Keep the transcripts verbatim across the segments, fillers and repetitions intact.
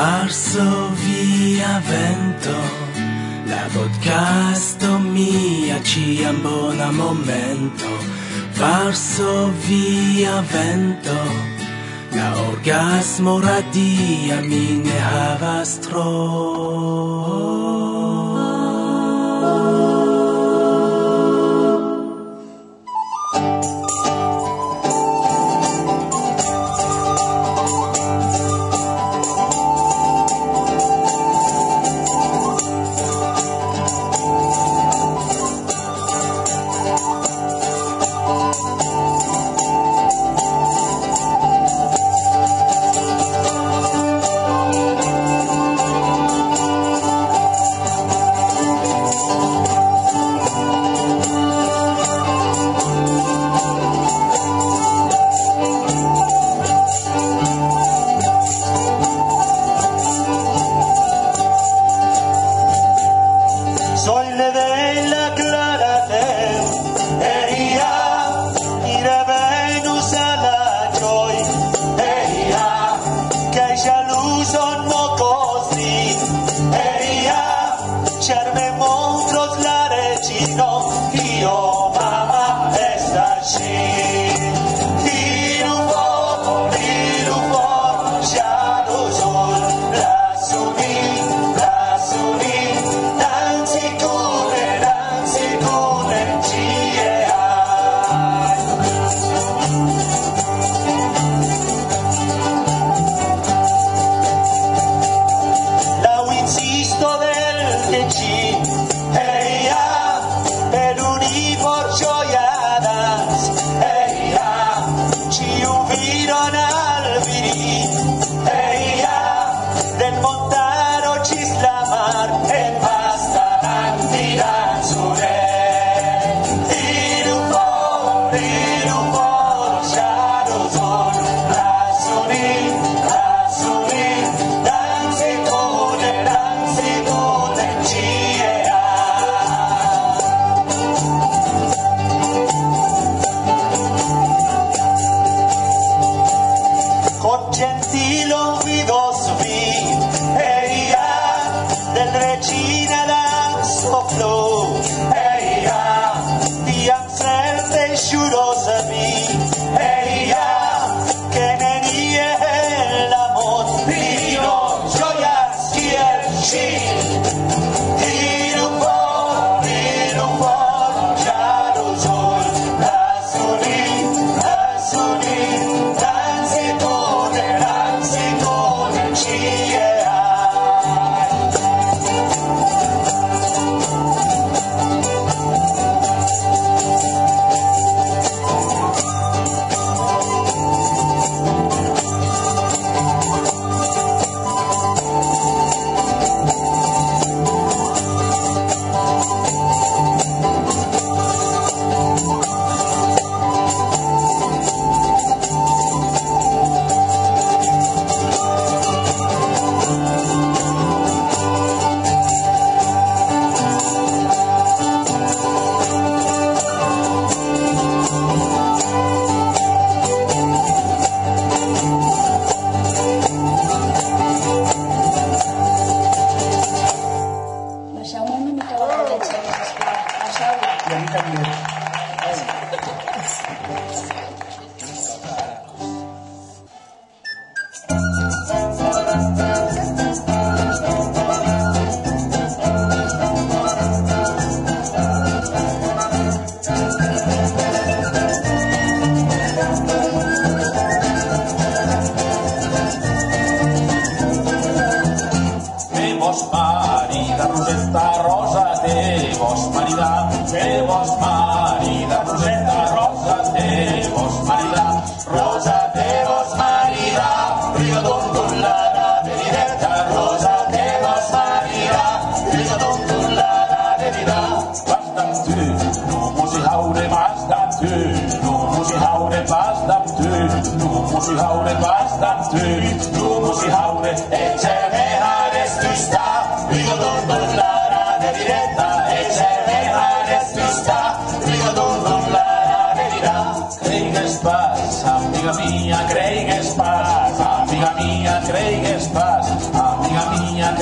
Varsovia vento, la podcasto mia ciam bona momento. Varsovia vento, la orgasmo radia mi ne havas tro. Amiga mia, creigues pas, amiga mia, creigues pas,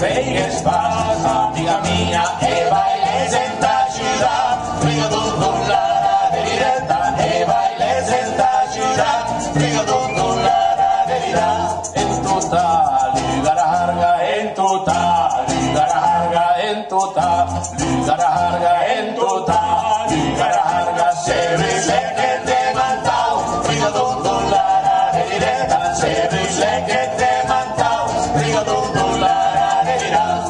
sei che spasa, amica mia, e vai le senta città, frigo tutto la verità, e vai le senta città, frigo tutto la verità, en total, ligara harga, en total, ligara harga, en total, ligara harga, en total, ligara harga, se vise che te mantau, frigo tutto la verità, se vise che te mantau, frigo tutto la verità.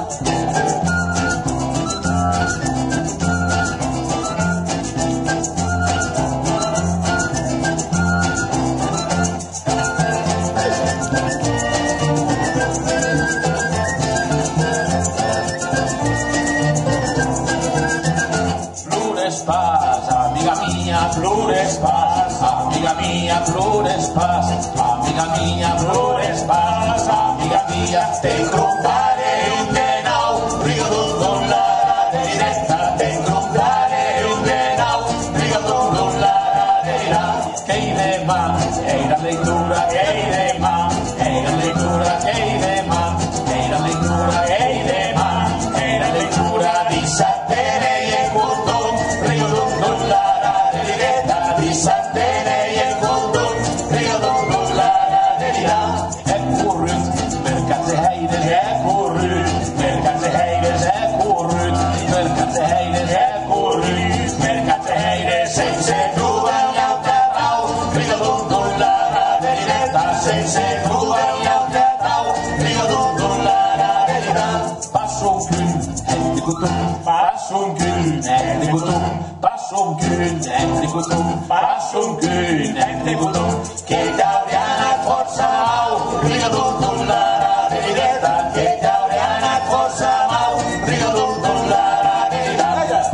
Plures amiga mia, plures paz, amiga mia, plures paz, amiga mia, plures paz, amiga mia, te incontrare un denau, rio tutto la verità, te incontrare un denau, rio tutto la verità, che idema, è la lettura, che idema, è la lettura, che idema, è la lettura, che idema, è la lettura di sapere e culto, rio tutto la verità, di sapere e culto, rio tutto la verità, è currut, mercate heides, è currut, mercate heides, è currut, mercate heides, è currut, mercate heides, senza duda l'autatau, rio tutto la verità, senza duda l'autatau, rio tutto la verità, passo un kun, è di kutum, passo un kun, è di kutum, passo un kun, è di kutum, passo un kun, è di kutum, che tauriana forza mau, rio tutto la verità, che tauriana forza mau, rio tutto la verità.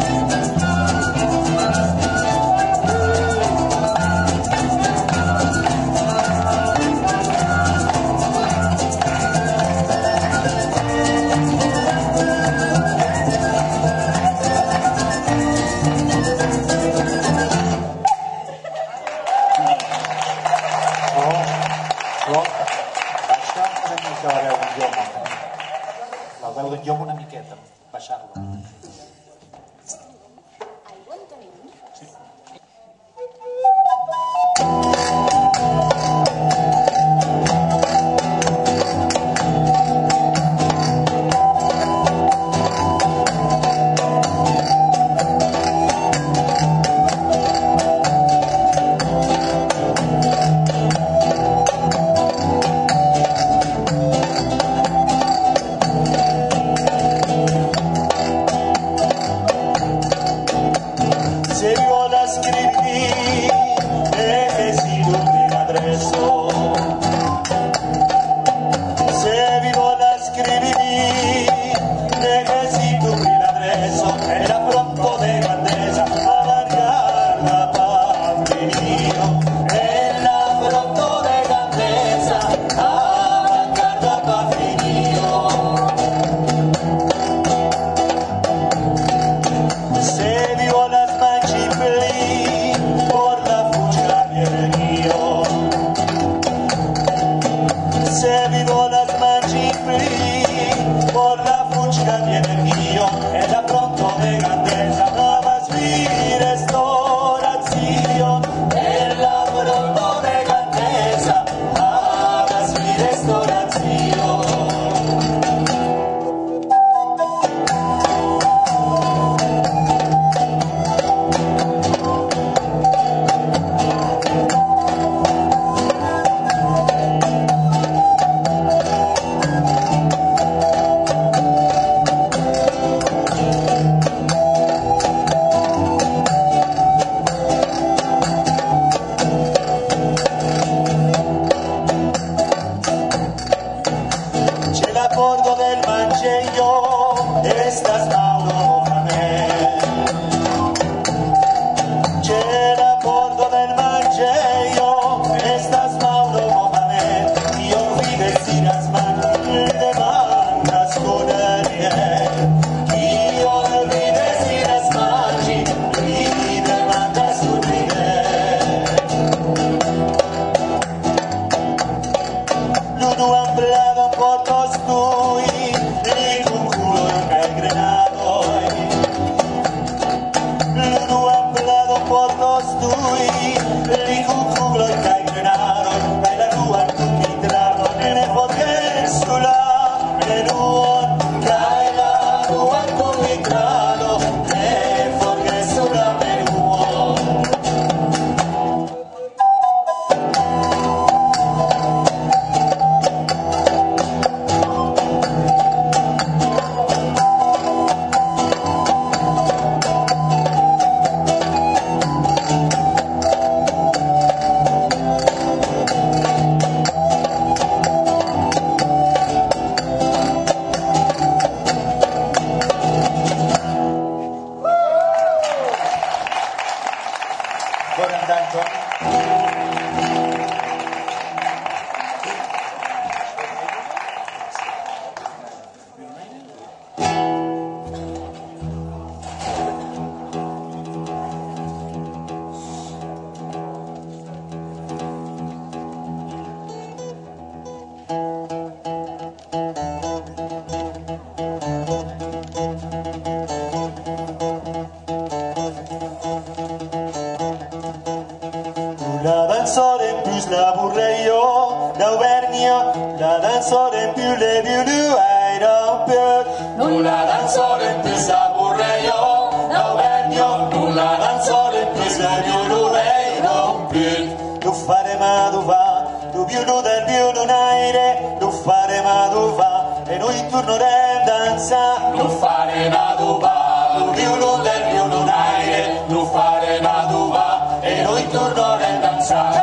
La veu d'en Llop una miqueta, baixar-la. Aigua en tenim? Sí. Se vuole scrivere necessito un adresso, se vi vuole scrivere necessito un adresso, era pronto de grandeza a largar la pandemia, era pronto de grandeza a largar la pandemia. Se vio las manchipli por la fuga viene mío. Se vio las manchipli por la fuga viene mío. Era pronto de grandeza, nada más vi restauración. Era pronto de grandeza, nada más vi restauración. C'è l'accordo del Vangelo, estas Mauro Mohamed. C'è l'accordo del Vangelo, estas Mauro Mohamed. Io vi vestiras man, de mangas con él. Io vi vestiras man, de mangas con él. L'uno ampliado por costui, nulla danzore ti sapurre io, no vegno, nulla danzore ti sapurre non più. Tu fare ma tu va, tu violo del violo naire, tu fare ma tu va, e noi torneremo a danzare. Tu fare ma tu va, tu violo del violo naire, tu fare ma tu va, e noi torneremo a danzare.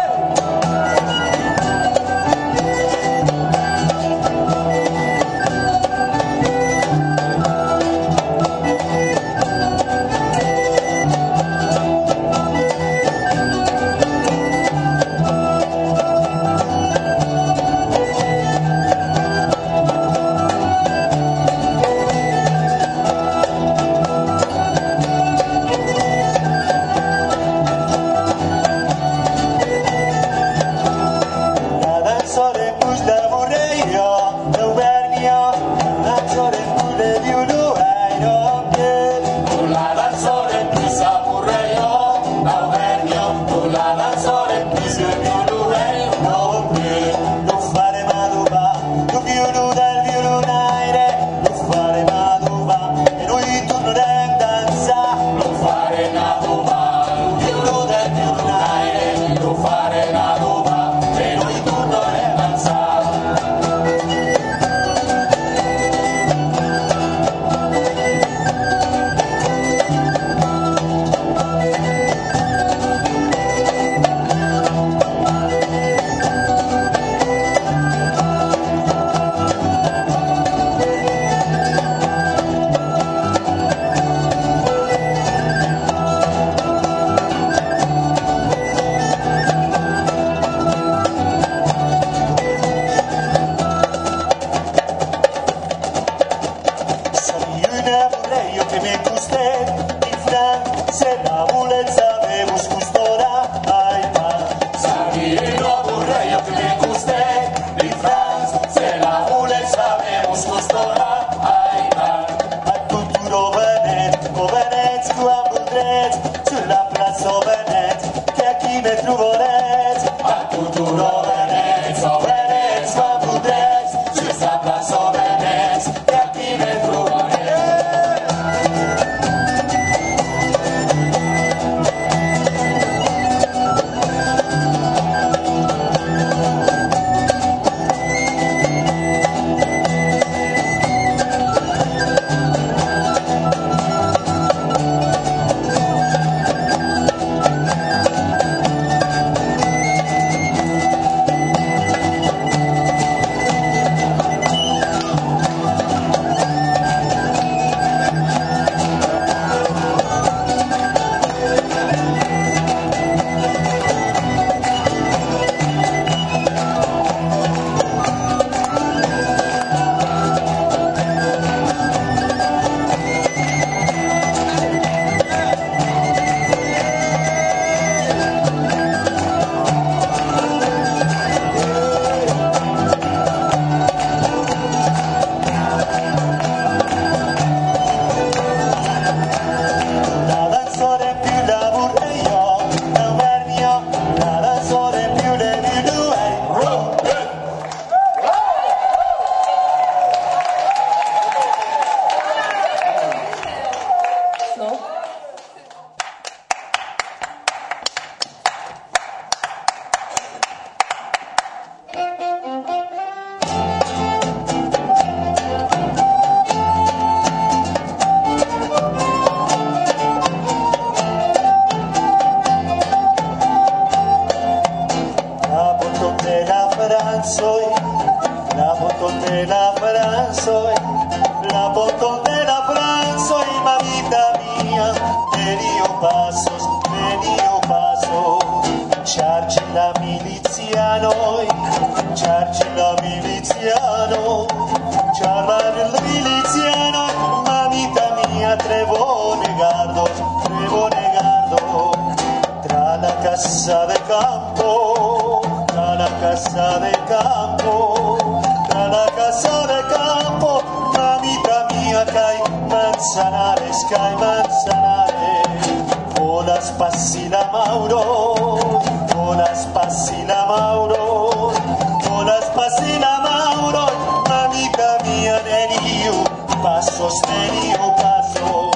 Passo sostenio caso.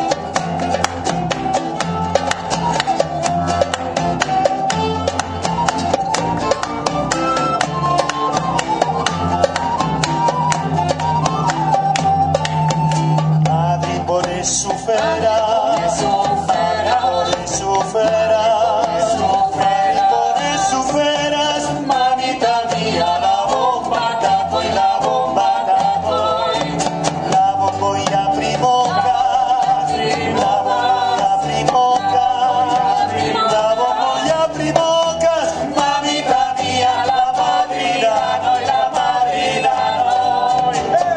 Madrid por sufera, por sufera, Madrid por suferas, mamita mía, la bomba taco y la bomba taco, la bombolla primoca, la bombolla primoca, la bombolla primoca, mamita mía, la madrina no y la madrina no.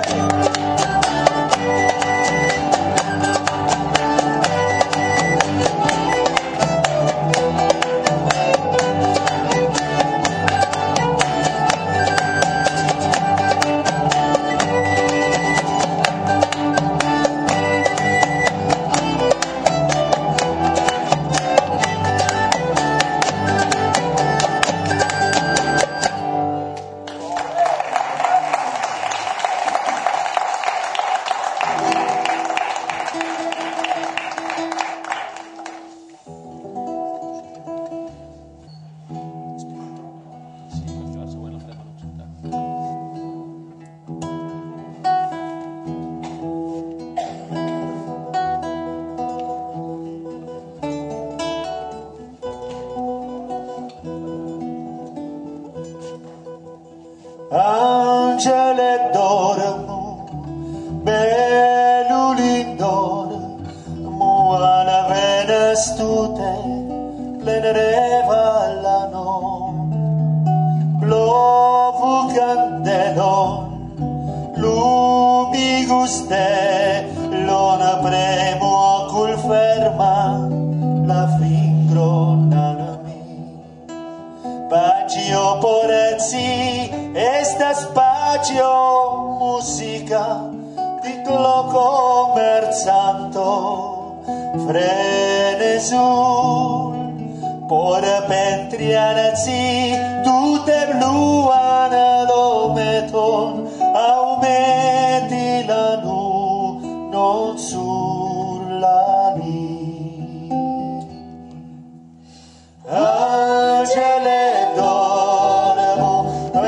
Angele dormu, belulin dormu, alla venestute, plenere vallano, blovu candelon, lumi guste, lona premo cul ferma, la fingro nanami, pagio porezzi, esta spazio musica di cloco merzanto frenesul por pentrianazzi tutte bluana dometon aumenti la nu non sulla ni Angele dormo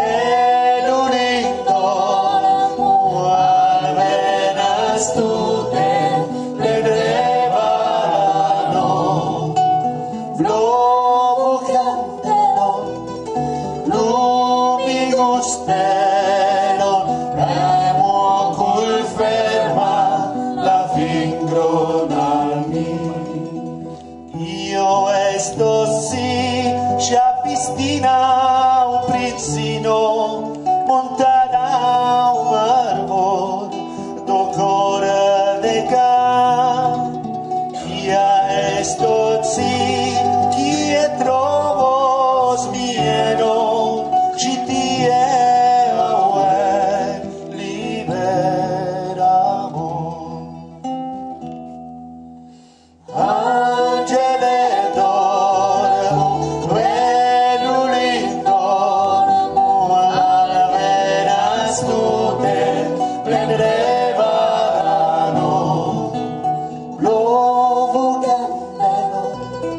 Io esto sì, sciapistina un prizzino, montana un arbor, do cora de ca. Ia esto sì, chi e trovos mieno, ci tie aue liberamo. Angele dormo, velulin dormo, alla vera stute, prendevano, l'ovo candelo,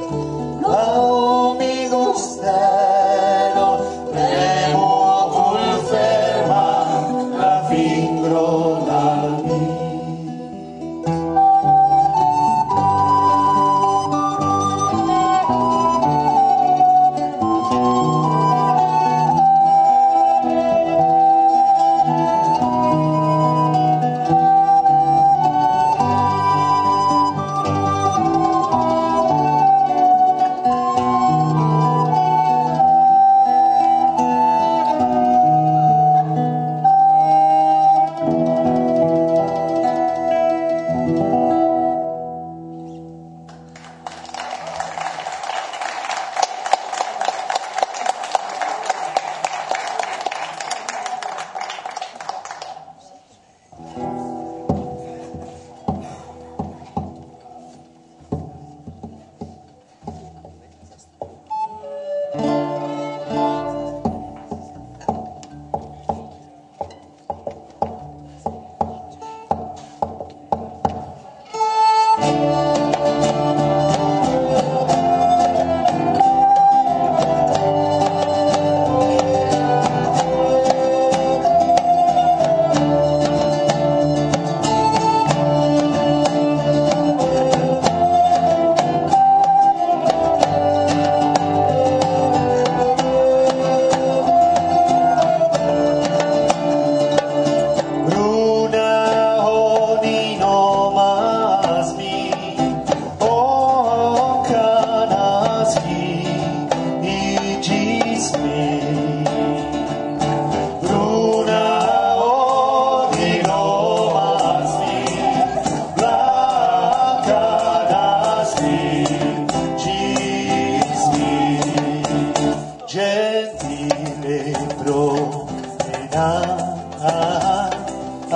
l'aumi gustelo, premo cul ferma, la fingro dal mi.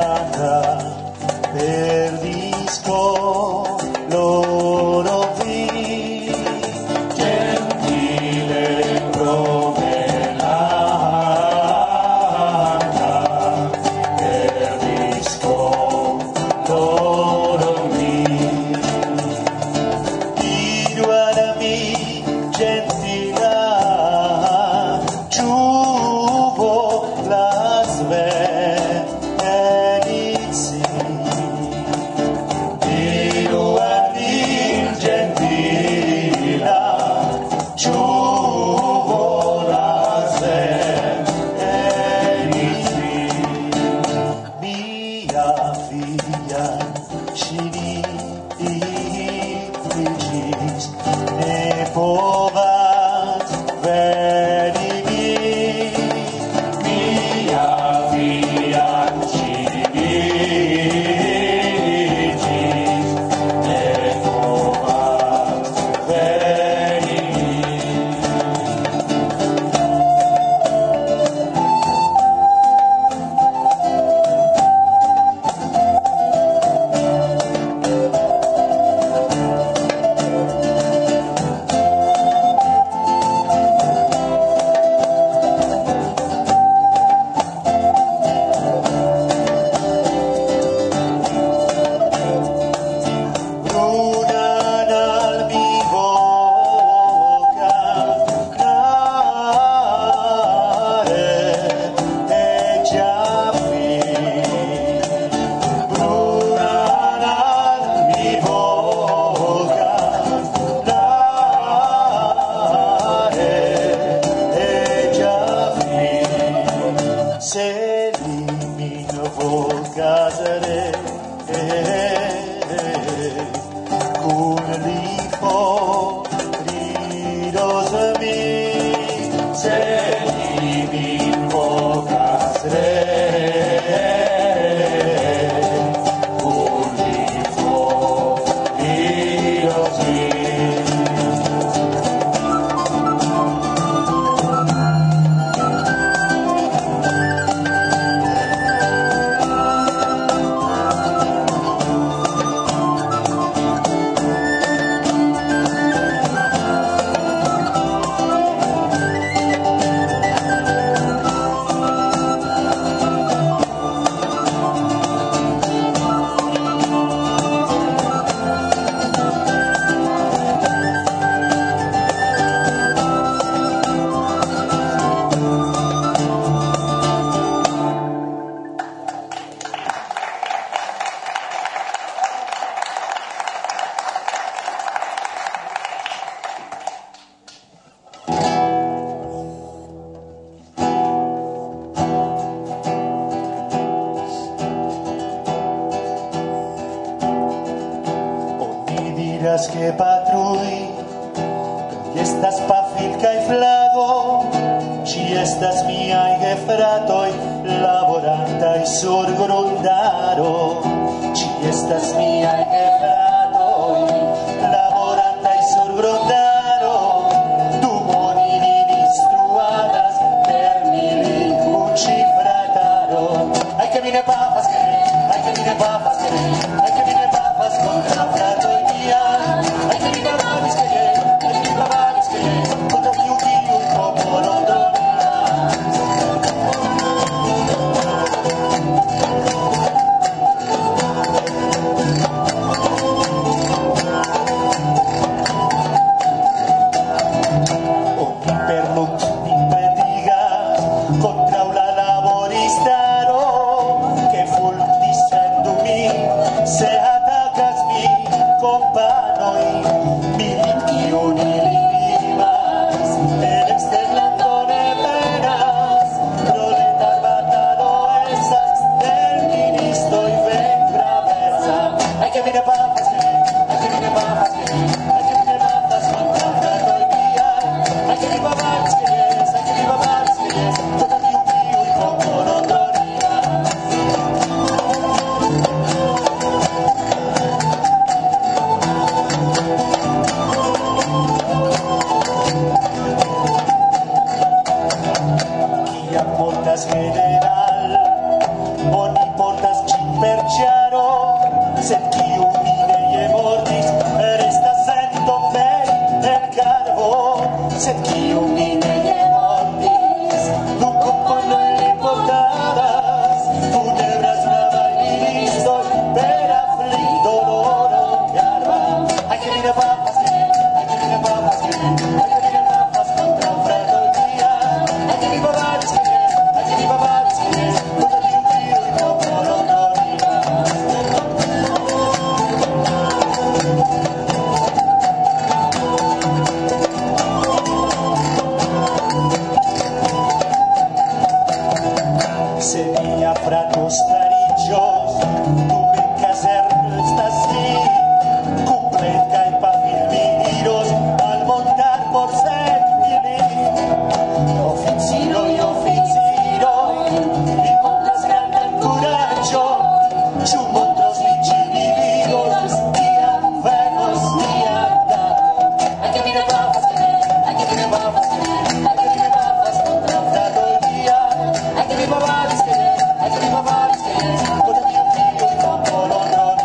Que patrui, y estas pa filca y flago, si estas mia y gefratoi, laboranta y sorgrondaro, si estas mia y gefratoi, laboranta y sorgrondaro, tu monini istruadas, per mili ucifrataro. Ay que viene papas que, ay que viene papas que, ay que viene papas contra frato y mía. Thank you. Dios, tuve que hacer esta sí, completa y para filmiros al montar por ser Oficino y oficino, y con las grandes coraggio, su montos vicinivigos, dia venos dia da. Hay que mirar papas, hay que mirar papas, hay que mirar papas, contra todo el día. Hay que mirar papas, hay que mirar papas, con el mío tío y con colorón.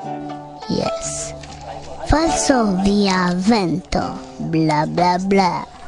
Yes. Falso via vento. Bla bla bla.